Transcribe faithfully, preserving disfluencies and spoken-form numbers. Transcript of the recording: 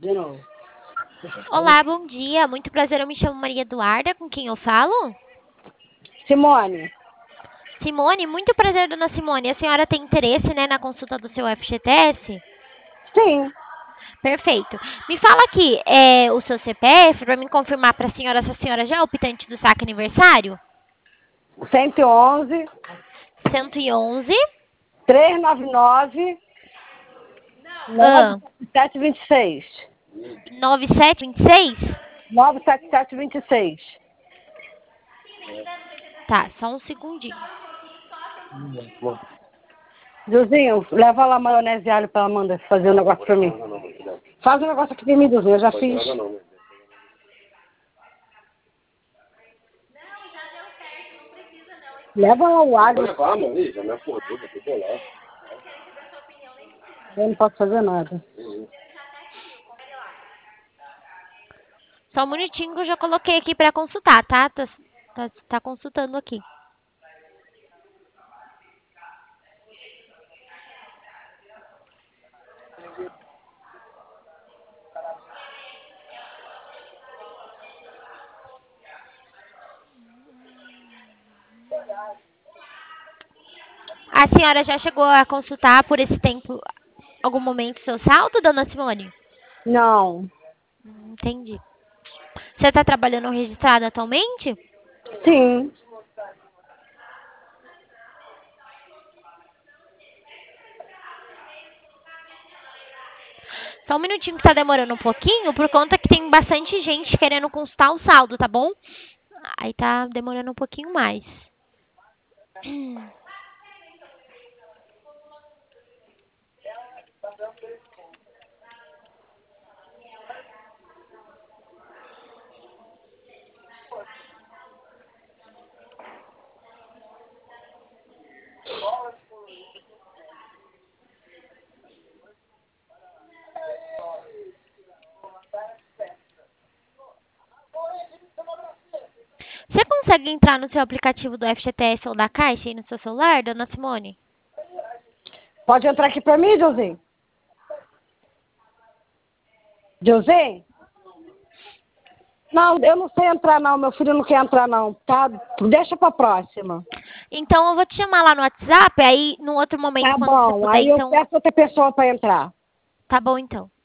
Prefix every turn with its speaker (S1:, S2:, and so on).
S1: De novo.
S2: Olá, bom dia. Muito prazer, eu me chamo Maria Eduarda. Com quem eu falo?
S1: Simone.
S2: Simone, muito prazer, dona Simone. A senhora tem interesse, né, na consulta do seu F G T S?
S1: Sim.
S2: Perfeito. Me fala aqui, é, o seu C P F, para me confirmar para a senhora se a senhora já é optante do saque aniversário?
S1: cento e onze,
S2: cento e onze,
S1: trezentos e noventa e nove,
S2: ah,
S1: nove sete sete dois seis.
S2: nove sete dois seis?
S1: nove sete sete dois seis.
S2: Tá, só um segundinho.
S1: Josinho, leva lá a maionese e alho pra Amanda fazer um negócio pra mim. Faz um negócio aqui pra mim, Josinho, eu já fiz. Leva lá o alho.
S3: levar, mano, já me acordou, já ficou lá.
S1: Eu não posso fazer nada.
S2: Só um minutinho que eu já coloquei aqui para consultar, tá? Tá, tá? tá consultando aqui. A senhora já chegou a consultar por esse tempo, algum momento, seu saldo, dona Simone?
S1: Não.
S2: Hum, Entendi. Você está trabalhando registrado atualmente?
S1: Sim.
S2: Só um minutinho que tá demorando um pouquinho, por conta que tem bastante gente querendo consultar o saldo, tá bom? Aí tá demorando um pouquinho mais. Você consegue entrar no seu aplicativo do F G T S ou da Caixa aí no seu celular, dona Simone?
S1: Pode entrar aqui pra mim, Josinho? Josinho? Não, eu não sei entrar não, meu filho não quer entrar não, tá? Deixa pra próxima.
S2: Então eu vou te chamar lá no WhatsApp, aí no outro momento,
S1: Tá
S2: quando você
S1: bom,
S2: puder,
S1: aí eu
S2: então.
S1: peço outra pessoa pra entrar.
S2: Tá bom, então.